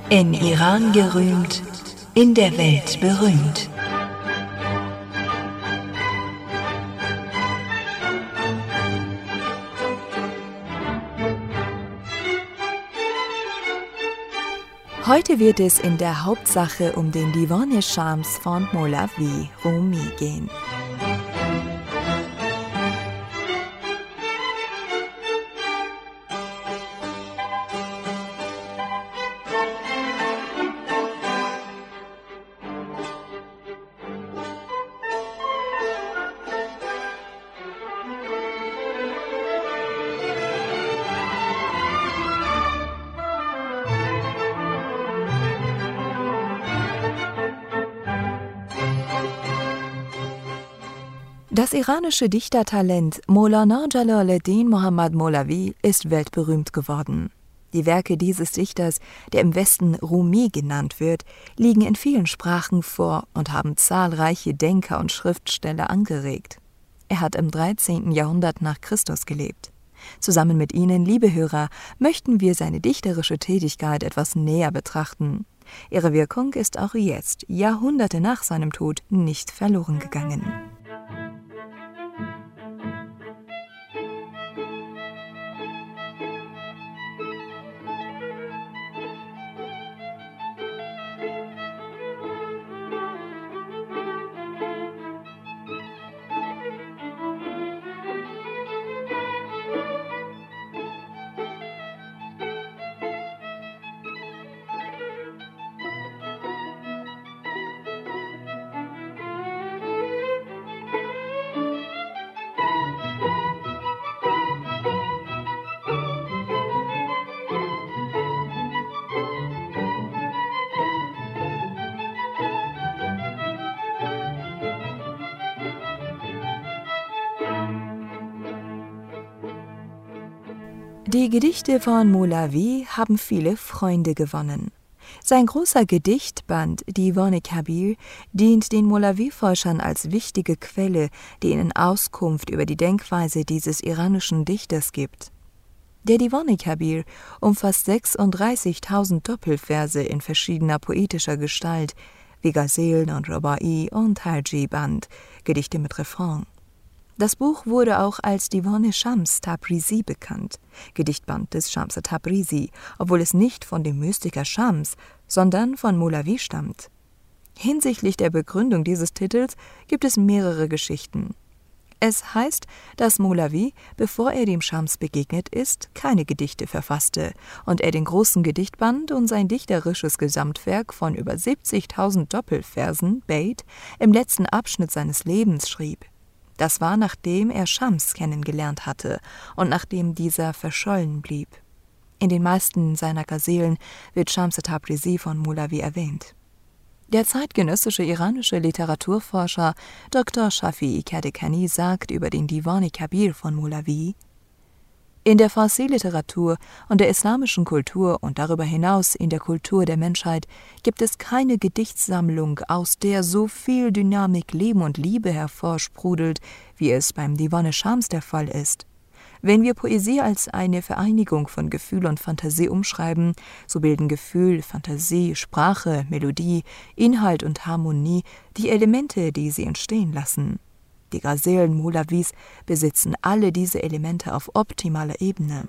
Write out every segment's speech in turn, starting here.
In Iran gerühmt, in der Welt berühmt. Heute wird es in der Hauptsache um den Diwan-e-Shams von Molavi Rumi gehen. Das iranische Dichtertalent Maulana Jalaleddin Mohammad Molavi ist weltberühmt geworden. Die Werke dieses Dichters, der im Westen Rumi genannt wird, liegen in vielen Sprachen vor und haben zahlreiche Denker und Schriftsteller angeregt. Er hat im 13. Jahrhundert nach Christus gelebt. Zusammen mit Ihnen, liebe Hörer, möchten wir seine dichterische Tätigkeit etwas näher betrachten. Ihre Wirkung ist auch jetzt, Jahrhunderte nach seinem Tod, nicht verloren gegangen. Die Gedichte von Molavi haben viele Freunde gewonnen. Sein großer Gedichtband Diwan-e-Kabir dient den Molavi-Forschern als wichtige Quelle, die ihnen Auskunft über die Denkweise dieses iranischen Dichters gibt. Der Diwan-e-Kabir umfasst 36.000 Doppelverse in verschiedener poetischer Gestalt, wie Ghazelen und Rubai und Harji-Band, Gedichte mit Refrain. Das Buch wurde auch als Diwan-e-Shams Tabrizi bekannt, Gedichtband des Shams Tabrizi, obwohl es nicht von dem Mystiker Shams, sondern von Molavi stammt. Hinsichtlich der Begründung dieses Titels gibt es mehrere Geschichten. Es heißt, dass Molavi, bevor er dem Shams begegnet ist, keine Gedichte verfasste und er den großen Gedichtband und sein dichterisches Gesamtwerk von über 70.000 Doppelversen, Beit, im letzten Abschnitt seines Lebens schrieb. Das war, nachdem er Shams kennengelernt hatte und nachdem dieser verschollen blieb. In den meisten seiner Ghazelen wird Shams Tabrizi von Molavi erwähnt. Der zeitgenössische iranische Literaturforscher Dr. Shafi'i Kadekani sagt über den Diwan-e-Kabir von Molavi: In der Farsi-Literatur und der islamischen Kultur und darüber hinaus in der Kultur der Menschheit gibt es keine Gedichtsammlung, aus der so viel Dynamik, Leben und Liebe hervorsprudelt, wie es beim Diwan-e-Shams der Fall ist. Wenn wir Poesie als eine Vereinigung von Gefühl und Fantasie umschreiben, so bilden Gefühl, Fantasie, Sprache, Melodie, Inhalt und Harmonie die Elemente, die sie entstehen lassen. Die Ghazelen Molavis besitzen alle diese Elemente auf optimaler Ebene.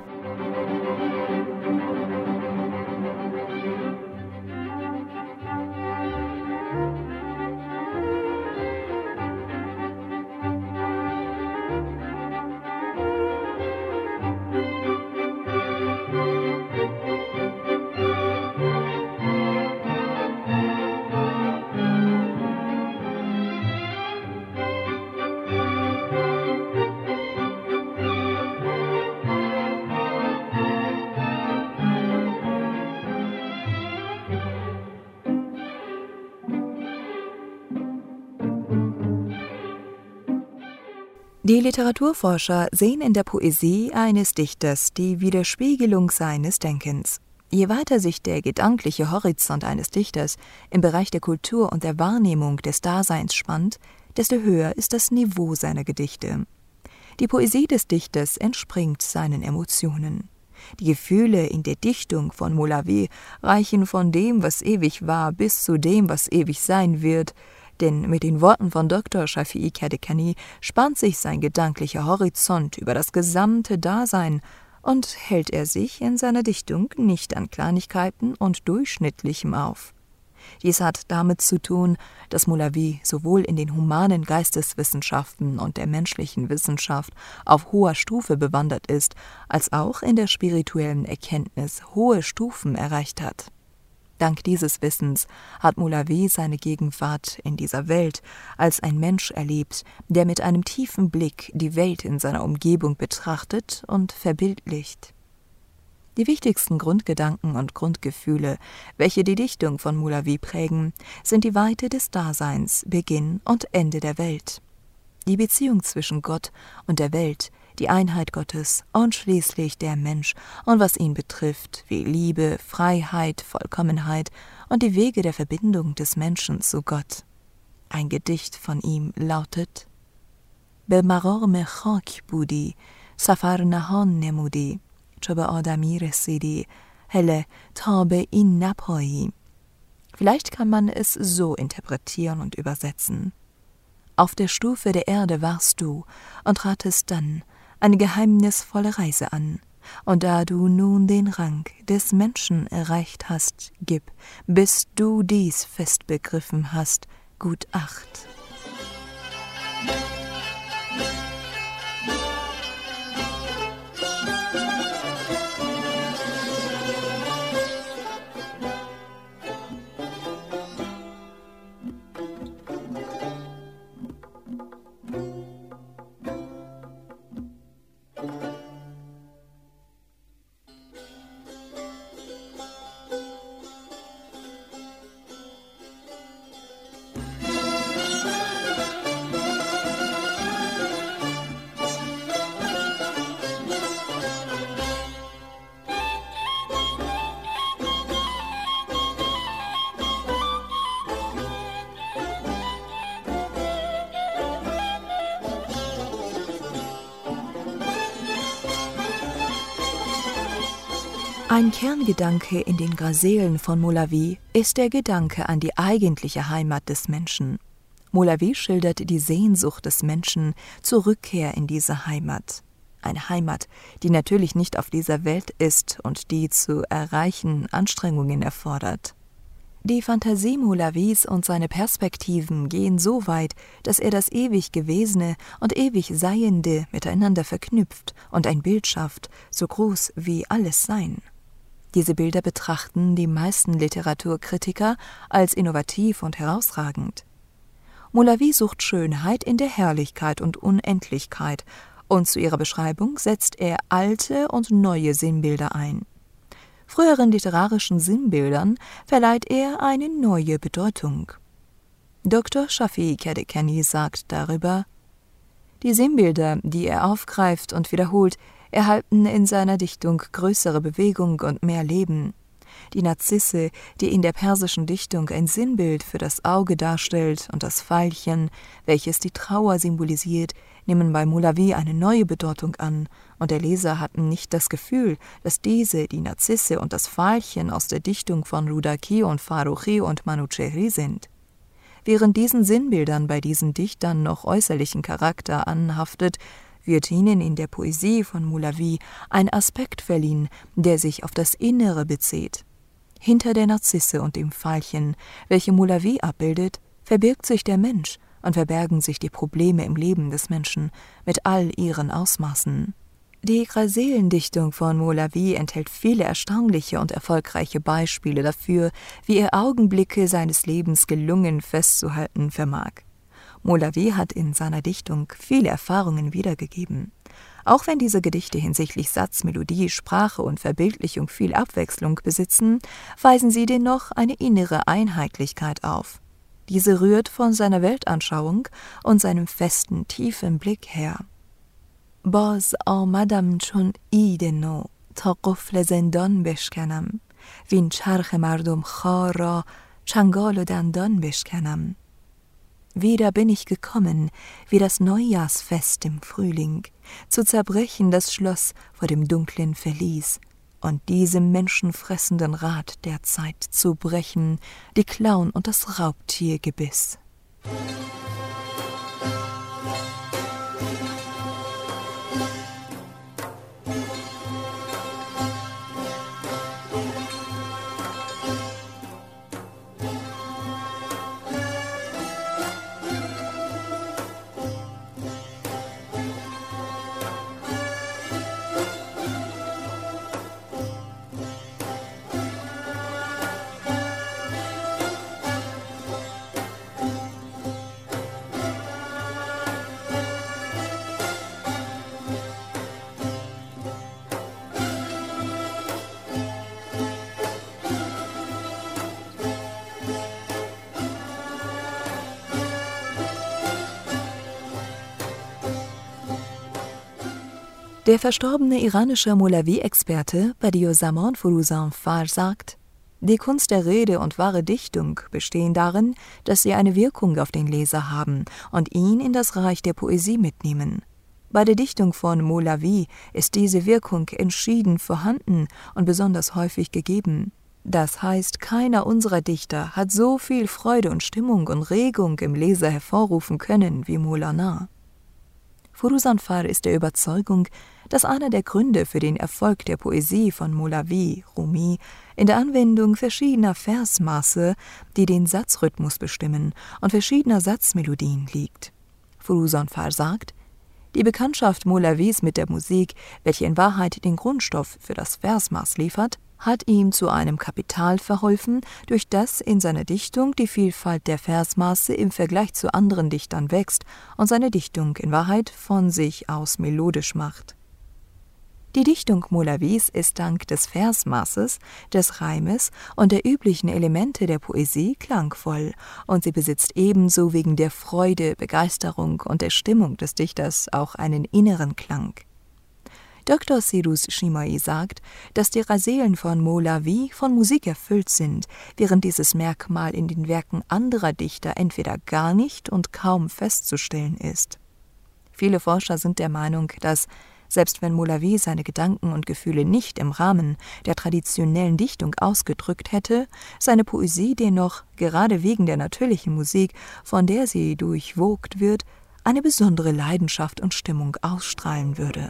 Die Literaturforscher sehen in der Poesie eines Dichters die Widerspiegelung seines Denkens. Je weiter sich der gedankliche Horizont eines Dichters im Bereich der Kultur und der Wahrnehmung des Daseins spannt, desto höher ist das Niveau seiner Gedichte. Die Poesie des Dichters entspringt seinen Emotionen. Die Gefühle in der Dichtung von Moulavi reichen von dem, was ewig war, bis zu dem, was ewig sein wird, denn mit den Worten von Dr. Shafii Kadekani spannt sich sein gedanklicher Horizont über das gesamte Dasein und hält er sich in seiner Dichtung nicht an Kleinigkeiten und Durchschnittlichem auf. Dies hat damit zu tun, dass Moulavi sowohl in den humanen Geisteswissenschaften und der menschlichen Wissenschaft auf hoher Stufe bewandert ist, als auch in der spirituellen Erkenntnis hohe Stufen erreicht hat. Dank dieses Wissens hat Moulavi seine Gegenwart in dieser Welt als ein Mensch erlebt, der mit einem tiefen Blick die Welt in seiner Umgebung betrachtet und verbildlicht. Die wichtigsten Grundgedanken und Grundgefühle, welche die Dichtung von Moulavi prägen, sind die Weite des Daseins, Beginn und Ende der Welt, die Beziehung zwischen Gott und der Welt, die Einheit Gottes und schließlich der Mensch und was ihn betrifft, wie Liebe, Freiheit, Vollkommenheit und die Wege der Verbindung des Menschen zu Gott. Ein Gedicht von ihm lautet: به مرام خاک بودی سفر نهان نمودی چو به آدمی رسیدی هله تا به این نپایی. Vielleicht kann man es so interpretieren und übersetzen: Auf der Stufe der Erde warst du und tratest dann eine geheimnisvolle Reise an, und da du nun den Rang des Menschen erreicht hast, gib, bis du dies fest begriffen hast, gut Acht. Ein Kerngedanke in den Ghazelen von Moulavi ist der Gedanke an die eigentliche Heimat des Menschen. Moulavi schildert die Sehnsucht des Menschen zur Rückkehr in diese Heimat. Eine Heimat, die natürlich nicht auf dieser Welt ist und die zu erreichen Anstrengungen erfordert. Die Fantasie Moulavis und seine Perspektiven gehen so weit, dass er das ewig Gewesene und ewig Seiende miteinander verknüpft und ein Bild schafft, so groß wie alles Sein. Diese Bilder betrachten die meisten Literaturkritiker als innovativ und herausragend. Moulavi sucht Schönheit in der Herrlichkeit und Unendlichkeit, und zu ihrer Beschreibung setzt er alte und neue Sinnbilder ein. Früheren literarischen Sinnbildern verleiht er eine neue Bedeutung. Dr. Shafii Kadekani sagt darüber: Die Sinnbilder, die er aufgreift und wiederholt, erhalten in seiner Dichtung größere Bewegung und mehr Leben. Die Narzisse, die in der persischen Dichtung ein Sinnbild für das Auge darstellt, und das Veilchen, welches die Trauer symbolisiert, nehmen bei Moulavi eine neue Bedeutung an, und der Leser hat nicht das Gefühl, dass diese, die Narzisse und das Veilchen, aus der Dichtung von Rudaki und Farruchi und Manucherry sind. Während diesen Sinnbildern bei diesen Dichtern noch äußerlichen Charakter anhaftet, wird ihnen in der Poesie von Moulavi ein Aspekt verliehen, der sich auf das Innere bezieht. Hinter der Narzisse und dem Veilchen, welche Moulavi abbildet, verbirgt sich der Mensch und verbergen sich die Probleme im Leben des Menschen mit all ihren Ausmaßen. Die Ghazelen-Dichtung von Moulavi enthält viele erstaunliche und erfolgreiche Beispiele dafür, wie er Augenblicke seines Lebens gelungen festzuhalten vermag. Moulavi hat in seiner Dichtung viele Erfahrungen wiedergegeben. Auch wenn diese Gedichte hinsichtlich Satz, Melodie, Sprache und Verbildlichung viel Abwechslung besitzen, weisen sie dennoch eine innere Einheitlichkeit auf. Diese rührt von seiner Weltanschauung und seinem festen, tiefen Blick her. باز آمدم چون عید نو تا قفل زندان بشکنم وین چرخ مردم خوار را چنگال و دندان بشکنم. Wieder bin ich gekommen, wie das Neujahrsfest im Frühling, zu zerbrechen das Schloss vor dem dunklen Verlies, und diesem menschenfressenden Rad der Zeit zu brechen, die Klauen und das Raubtiergebiss. Der verstorbene iranische Molavi-Experte Badiüzzaman Forouzanfar sagt: Die Kunst der Rede und wahre Dichtung bestehen darin, dass sie eine Wirkung auf den Leser haben und ihn in das Reich der Poesie mitnehmen. Bei der Dichtung von Molavi ist diese Wirkung entschieden vorhanden und besonders häufig gegeben. Das heißt, keiner unserer Dichter hat so viel Freude und Stimmung und Regung im Leser hervorrufen können wie Maulana. Forouzanfar ist der Überzeugung, dass einer der Gründe für den Erfolg der Poesie von Molavi, Rumi, in der Anwendung verschiedener Versmaße, die den Satzrhythmus bestimmen, und verschiedener Satzmelodien liegt. Forouzanfar sagt: Die Bekanntschaft Molavis mit der Musik, welche in Wahrheit den Grundstoff für das Versmaß liefert, hat ihm zu einem Kapital verholfen, durch das in seiner Dichtung die Vielfalt der Versmaße im Vergleich zu anderen Dichtern wächst und seine Dichtung in Wahrheit von sich aus melodisch macht. Die Dichtung Molavis ist dank des Versmaßes, des Reimes und der üblichen Elemente der Poesie klangvoll, und sie besitzt ebenso wegen der Freude, Begeisterung und der Stimmung des Dichters auch einen inneren Klang. Dr. Serouz Shimai sagt, dass die Raselen von Molavi von Musik erfüllt sind, während dieses Merkmal in den Werken anderer Dichter entweder gar nicht und kaum festzustellen ist. Viele Forscher sind der Meinung, dass, selbst wenn Molavi seine Gedanken und Gefühle nicht im Rahmen der traditionellen Dichtung ausgedrückt hätte, seine Poesie dennoch, gerade wegen der natürlichen Musik, von der sie durchwogt wird, eine besondere Leidenschaft und Stimmung ausstrahlen würde.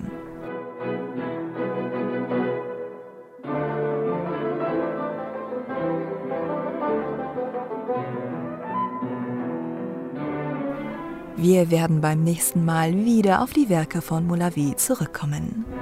Wir werden beim nächsten Mal wieder auf die Werke von Molavi zurückkommen.